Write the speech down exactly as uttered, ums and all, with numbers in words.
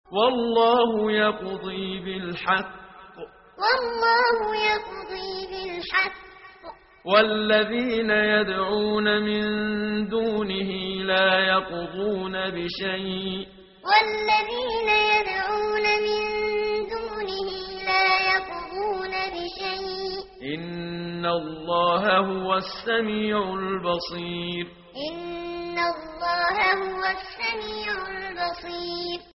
والله يقضي بالحق والله يقضي بالحق والذين يدعون من دونه لا يقضون بشيء والذين يدعون من دونه لا يقضون بشيء إن الله هو السميع البصير إن الله هو السميع البصير